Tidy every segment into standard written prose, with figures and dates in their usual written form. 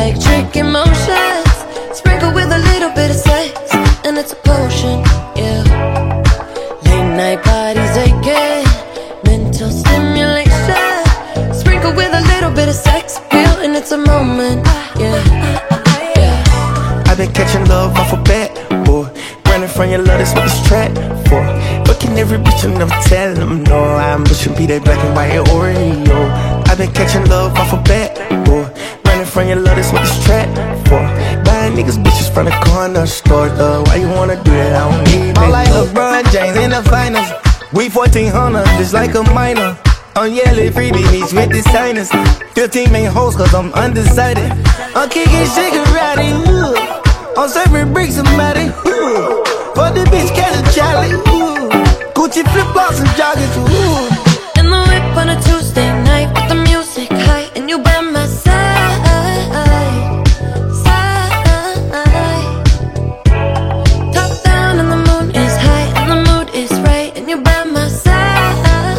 electric emotions, sprinkled with a little bit of sex, and it's a potion, yeah. Late night bodies aching, mental stimulation, sprinkled with a little bit of sex appeal, and it's a moment, yeah. I've been catching love off a bat, boy. Running from your love, that's what this track for. Looking every bitch and never telling them no. I'm pushing be that black and white Oreo. I've been catching love off a bat, boy. Running from your love, that's what this track for. Buying niggas bitches from the corner store, why you wanna do that? I don't need that. I'm like LeBron James in the finals. We 1400, just like a minor. I'm yelling free babies with the signers. 15 main hoes cause I'm undecided. I'm kicking Shigarati, I'm serving bricks and matty, for the bitch Kelly Charlie, Gucci flip-flops and joggers, In the whip on a Tuesday night with the music high, and you by my side, top down and the moon is high and the mood is right, and you by my side,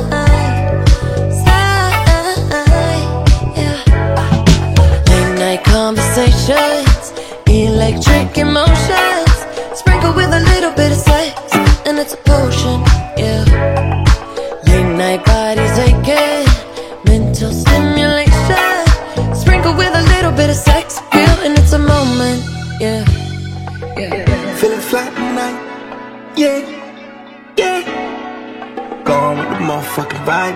yeah. Late night conversations, electric emotions, sprinkled with a little bit of sex, and it's a potion, yeah. Late night bodies aching, mental stimulation, sprinkled with a little bit of sex appeal, and it's a moment, yeah. Feeling fly tonight, yeah, yeah. Going with the motherfucking vibe,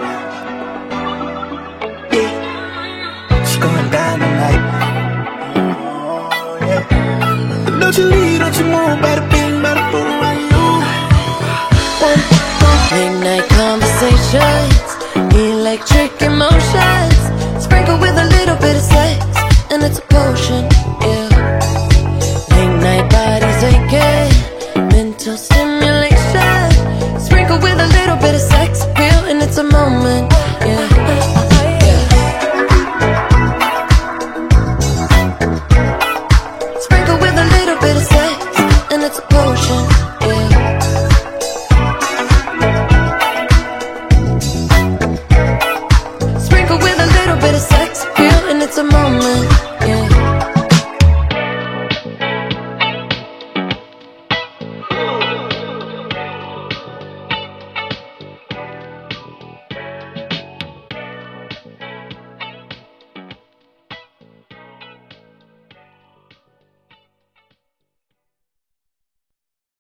yeah. It's going down tonight, yeah. Don't you leave, don't you move, bada bing, bada boom, Late night conversations, electric emotions, sprinkled with a little bit of sex, and it's a potion.